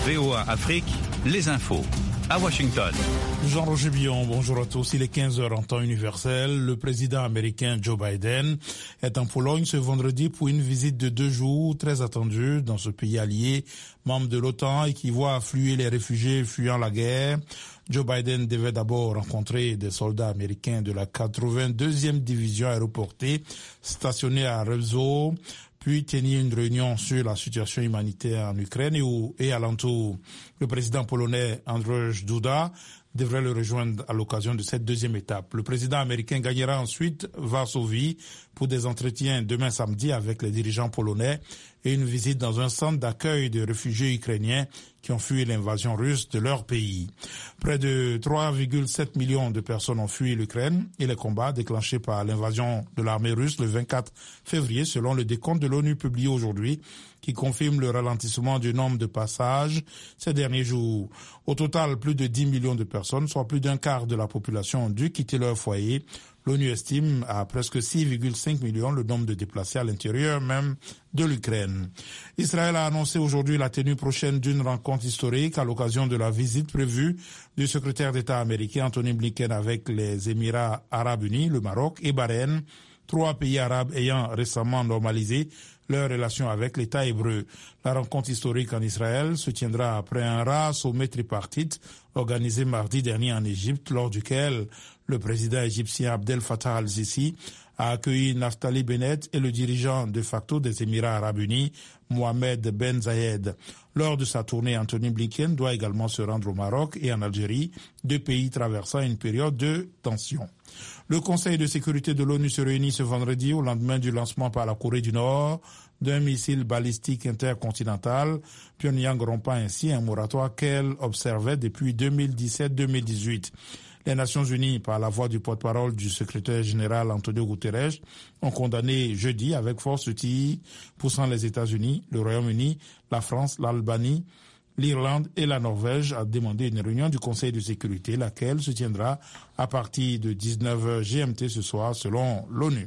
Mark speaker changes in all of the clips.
Speaker 1: VOA Afrique, les infos. À Washington.
Speaker 2: Jean-Roger Billon, bonjour à tous. Il est 15h en temps universel. Le président américain Joe Biden est en Pologne ce vendredi pour une visite de 2 jours très attendue dans ce pays allié, membre de l'OTAN et qui voit affluer les réfugiés fuyant la guerre. Joe Biden devait d'abord rencontrer des soldats américains de la 82e division aéroportée stationnée à Rzeszów, puis tenir une réunion sur la situation humanitaire en Ukraine et alentour. Le président polonais Andrzej Duda devrait le rejoindre à l'occasion de cette deuxième étape. Le président américain gagnera ensuite Varsovie pour des entretiens demain samedi avec les dirigeants polonais et une visite dans un centre d'accueil de réfugiés ukrainiens qui ont fui l'invasion russe de leur pays. Près de 3,7 millions de personnes ont fui l'Ukraine et les combats déclenchés par l'invasion de l'armée russe le 24 février, selon le décompte de l'ONU publié aujourd'hui, qui confirme le ralentissement du nombre de passages ces derniers jours. Au total, plus de 10 millions de personnes, soit plus d'un quart de la population, ont dû quitter leur foyer. L'ONU estime à presque 6,5 millions le nombre de déplacés à l'intérieur même de l'Ukraine. Israël a annoncé aujourd'hui la tenue prochaine d'une rencontre historique à l'occasion de la visite prévue du secrétaire d'État américain Anthony Blinken avec les Émirats arabes unis, le Maroc et Bahreïn, 3 pays arabes ayant récemment normalisé leurs relations avec l'État hébreu. La rencontre historique en Israël se tiendra après un rare sommet tripartite organisé mardi dernier en Égypte, lors duquel le président égyptien Abdel Fattah al-Sisi a accueilli Naftali Bennett et le dirigeant de facto des Émirats arabes unis, Mohamed Ben Zayed. Lors de sa tournée, Anthony Blinken doit également se rendre au Maroc et en Algérie, 2 pays traversant une période de tension. Le Conseil de sécurité de l'ONU se réunit ce vendredi au lendemain du lancement par la Corée du Nord d'un missile balistique intercontinental. Pyongyang rompt ainsi un moratoire qu'elle observait depuis 2017-2018. Les Nations Unies, par la voix du porte-parole du secrétaire général Antonio Guterres, ont condamné jeudi avec force ce tir, poussant les États-Unis, le Royaume-Uni, la France, l'Albanie, l'Irlande et la Norvège à demander une réunion du Conseil de sécurité, laquelle se tiendra à partir de 19h GMT ce soir, selon l'ONU.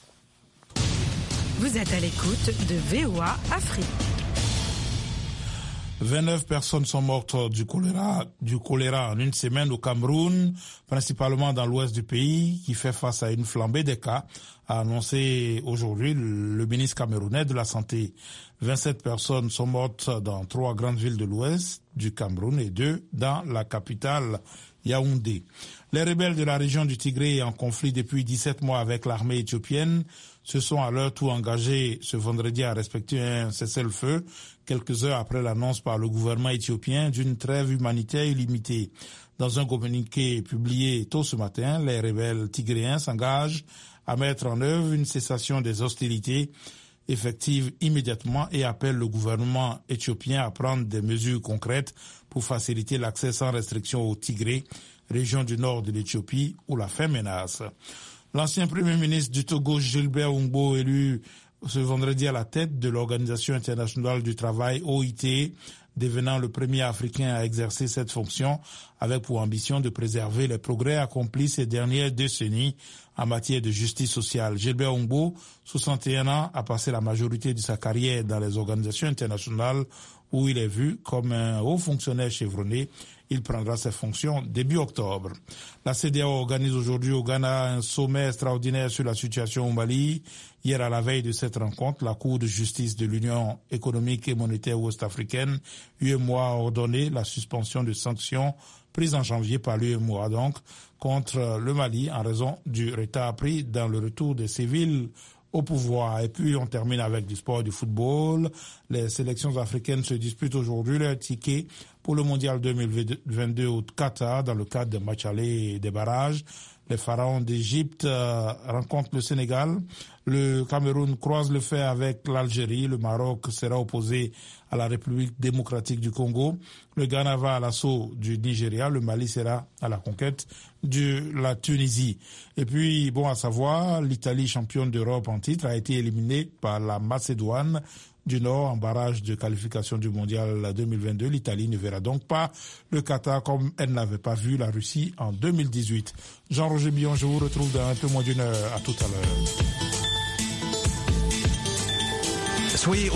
Speaker 3: Vous êtes à l'écoute de VOA Afrique.
Speaker 2: 29 personnes sont mortes du choléra en une semaine au Cameroun, principalement dans l'ouest du pays, qui fait face à une flambée des cas, a annoncé aujourd'hui le ministre camerounais de la Santé. 27 personnes sont mortes dans 3 grandes villes de l'ouest du Cameroun et 2 dans la capitale Yaoundé. Les rebelles de la région du Tigré, en conflit depuis 17 mois avec l'armée éthiopienne, se sont à leur tour engagés ce vendredi à respecter un cessez-le-feu, quelques heures après l'annonce par le gouvernement éthiopien d'une trêve humanitaire illimitée. Dans un communiqué publié tôt ce matin, les rebelles tigréens s'engagent à mettre en œuvre une cessation des hostilités effective immédiatement et appellent le gouvernement éthiopien à prendre des mesures concrètes pour faciliter l'accès sans restriction au Tigré, région du nord de l'Éthiopie où la faim menace. L'ancien Premier ministre du Togo, Gilbert Ongbo, élu ce vendredi à la tête de l'Organisation internationale du travail, OIT, devenant le premier Africain à exercer cette fonction, avec pour ambition de préserver les progrès accomplis ces dernières décennies en matière de justice sociale. Gilbert Ongbo, 61 ans, a passé la majorité de sa carrière dans les organisations internationales où il est vu comme un haut fonctionnaire chevronné. Il prendra ses fonctions début octobre. La CEDEAO organise aujourd'hui au Ghana un sommet extraordinaire sur la situation au Mali. Hier, à la veille de cette rencontre, la Cour de justice de l'Union économique et monétaire ouest-africaine, UEMOA, a ordonné la suspension de sanctions prises en janvier par l'UEMOA, donc, contre le Mali en raison du retard pris dans le retour des civils au pouvoir. Et puis, on termine avec du sport, du football. Les sélections africaines se disputent aujourd'hui leur ticket pour le Mondial 2022 au Qatar dans le cadre des matchs allés et des barrages. Les pharaons d'Égypte rencontrent le Sénégal. Le Cameroun croise le fer avec l'Algérie. Le Maroc sera opposé à la République démocratique du Congo. Le Ghana va à l'assaut du Nigeria. Le Mali sera à la conquête de la Tunisie. Et puis, bon à savoir, l'Italie, championne d'Europe en titre, a été éliminée par la Macédoine du Nord en barrage de qualification du Mondial 2022. L'Italie ne verra donc pas le Qatar comme elle n'avait pas vu la Russie en 2018. Jean-Roger Billon, je vous retrouve dans un peu moins d'une heure. À tout à l'heure.
Speaker 1: Soyez